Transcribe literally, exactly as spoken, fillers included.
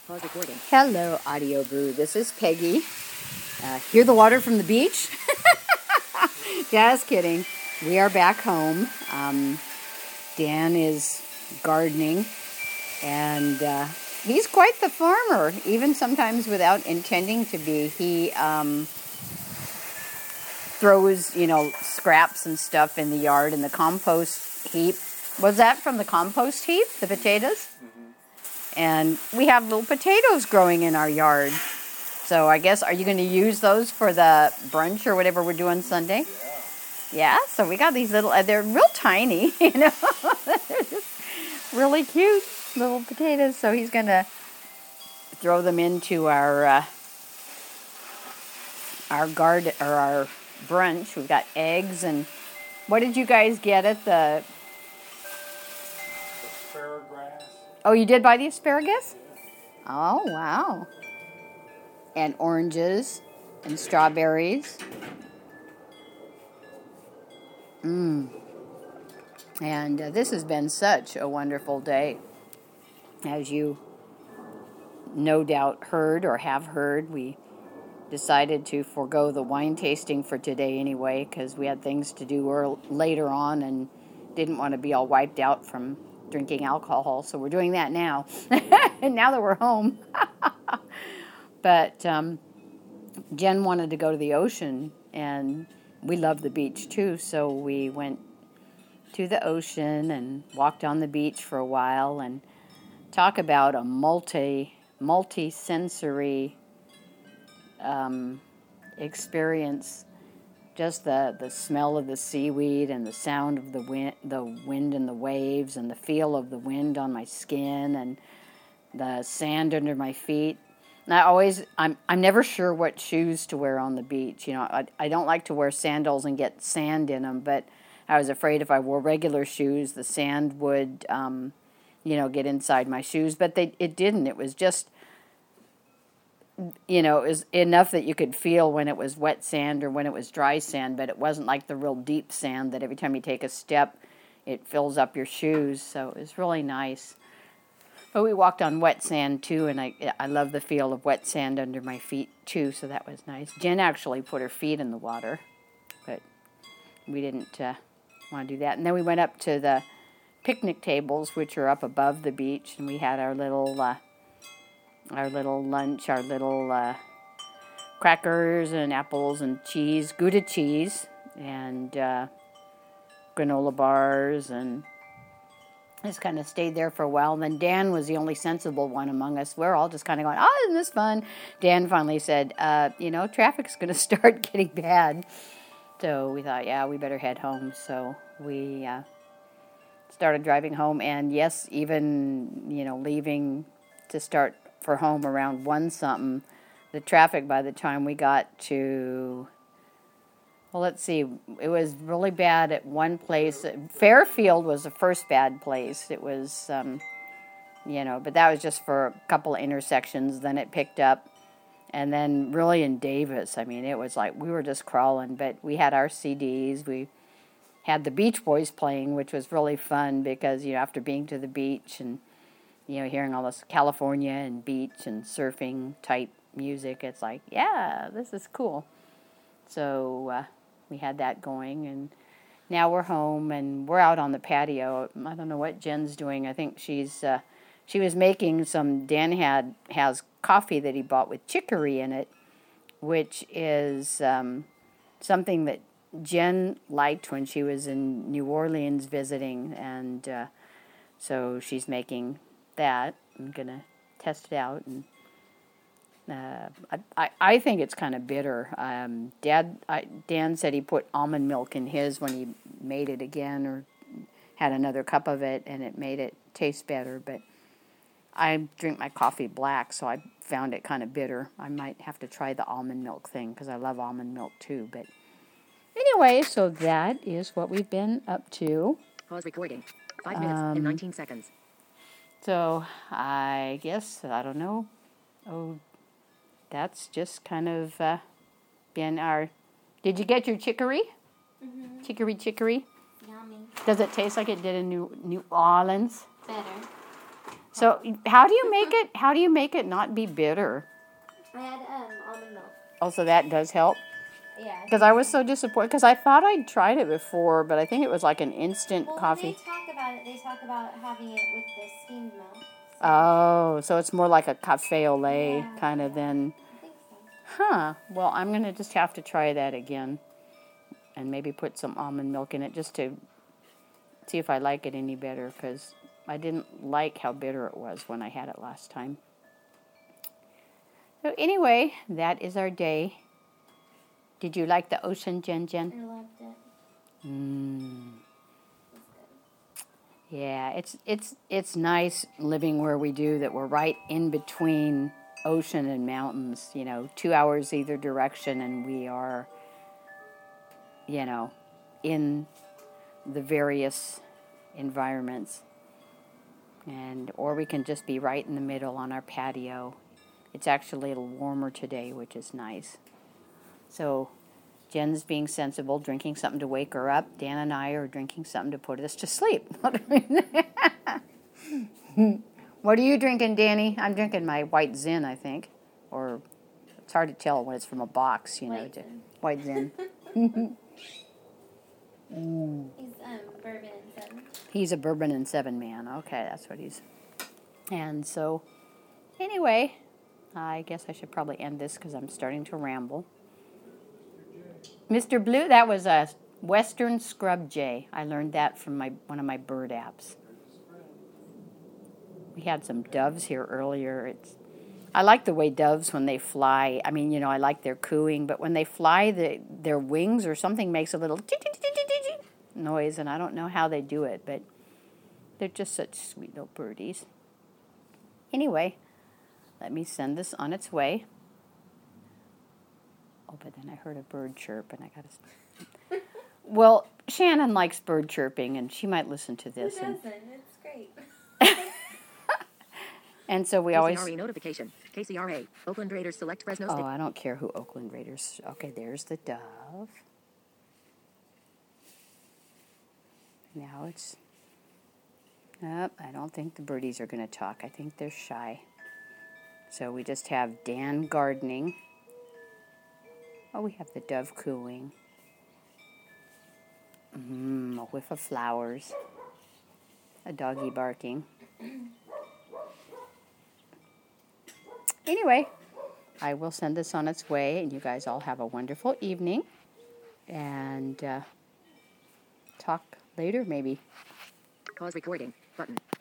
Pause recording. Hello, Audio Brew. This is Peggy. Uh, hear the water from the beach? Just kidding. We are back home. Um, Dan is gardening, and uh, he's quite the farmer, even sometimes without intending to be. He um, throws, you know, scraps and stuff in the yard in the compost heap. Was that from the compost heap, the potatoes? Mm-hmm. And we have little potatoes growing in our yard. So I guess, are you going to use those for the brunch or whatever we're doing Sunday? Yeah. Yeah, so we got these little, uh, they're real tiny, you know. They're just really cute little potatoes. So he's going to throw them into our, uh, our garden, or our brunch. We've got eggs and, what did you guys get at the... Asparagus. Oh, you did buy the asparagus? Oh, wow. And oranges and strawberries. Mmm. And uh, this has been such a wonderful day. As you no doubt heard or have heard, we decided to forego the wine tasting for today anyway, because we had things to do early, later on and didn't want to be all wiped out from drinking alcohol, so we're doing that now. And now that we're home. But um, Jen wanted to go to the ocean, and we love the beach too, so we went to the ocean and walked on the beach for a while, and talk about a multi, multi-sensory um, experience. Just the, the smell of the seaweed and the sound of the wind, the wind and the waves, and the feel of the wind on my skin and the sand under my feet. And I always, I'm I'm never sure what shoes to wear on the beach. You know, I I don't like to wear sandals and get sand in them, but I was afraid if I wore regular shoes, the sand would, um, you know, get inside my shoes. But they it didn't. It was just, you know, it was enough that you could feel when it was wet sand or when it was dry sand, but it wasn't like the real deep sand that every time you take a step, it fills up your shoes. So it was really nice. But we walked on wet sand too, and I I love the feel of wet sand under my feet too, so that was nice. Jen actually put her feet in the water, but we didn't uh, want to do that. And then we went up to the picnic tables, which are up above the beach, and we had our little... Uh, our little lunch, our little uh, crackers and apples and cheese, Gouda cheese, and uh, granola bars, and just kind of stayed there for a while. And then Dan was the only sensible one among us. We're all just kind of going, oh, isn't this fun? Dan finally said, uh, you know, traffic's going to start getting bad. So we thought, yeah, we better head home. So we uh, started driving home, and yes, even, you know, leaving to start for home around one something, the traffic by the time we got to, well, let's see, it was really bad at one place. Fairfield was the first bad place. It was, um, you know, but that was just for a couple of intersections. Then it picked up, and then really in Davis, I mean, it was like we were just crawling. But we had our C Ds. We had the Beach Boys playing, which was really fun because, you know, after being to the beach and, you know, hearing all this California and beach and surfing type music, it's like, yeah, this is cool. So uh, we had that going, and now we're home, and we're out on the patio. I don't know what Jen's doing. I think she's, uh, she was making some, Dan had, has coffee that he bought with chicory in it, which is um, something that Jen liked when she was in New Orleans visiting, and uh, so she's making that. I'm gonna test it out, and uh, I, I think it's kind of bitter. Um, Dad, I, Dan said he put almond milk in his when he made it again, or had another cup of it, and it made it taste better. But I drink my coffee black, so I found it kind of bitter. I might have to try the almond milk thing because I love almond milk too. But anyway, so that is what we've been up to. Pause recording. Five minutes um, and nineteen seconds. So I guess, I don't know, oh, that's just kind of uh, been our, did you get your chicory? Mm-hmm. Chicory, chicory? Yummy. Does it taste like it did in New, New Orleans? Better. So how do you make it? How do you make it not be bitter? I had um, almond milk. Also, that does help. Yeah. Because I was so disappointed. Because I thought I'd tried it before, but I think it was like an instant well, coffee. When they talk about it, they talk about having it with the steamed milk. So. Oh, so it's more like a cafe au lait Yeah, kind of yeah. than. I think so. Huh. Well, I'm going to just have to try that again. And maybe put some almond milk in it just to see if I like it any better. Because I didn't like how bitter it was when I had it last time. So anyway, that is our day. Did you like the ocean, Jen Jen? I loved it. Mm. It was good. Yeah, it's it's it's nice living where we do, that we're right in between ocean and mountains, you know, two hours either direction, and we are, you know, in the various environments. And or we can just be right in the middle on our patio. It's actually a little warmer today, which is nice. So Jen's being sensible, drinking something to wake her up. Dan and I are drinking something to put us to sleep. What are you drinking, Danny? I'm drinking my White Zin, I think. Or it's hard to tell when it's from a box, you know. White Zin. White Zin. mm. He's um, bourbon and seven. He's a bourbon and seven man. Okay, that's what he's. And so, anyway, I guess I should probably end this because I'm starting to ramble. Mister Blue, that was a Western Scrub Jay. I learned that from my one of my bird apps. We had some doves here earlier. It's, I like the way doves, when they fly, I mean, you know, I like their cooing, but when they fly, the, their wings or something makes a little noise, and I don't know how they do it, but they're just such sweet little birdies. Anyway, let me send this on its way. Oh, but then I heard a bird chirp, and I got to... Well, Shannon likes bird chirping, and she might listen to this. Who and doesn't? It's great. And so we K C R A always... notification. K C R A. Oakland Raiders select Fresno State. Oh, I don't care who Oakland Raiders... Okay, there's the dove. Now it's... Nope, I don't think the birdies are going to talk. I think they're shy. So we just have Dan gardening. Oh, we have the dove cooing. Mmm, a whiff of flowers. A doggy barking. Anyway, I will send this on its way, and you guys all have a wonderful evening. And uh, talk later, maybe. Pause recording. Button.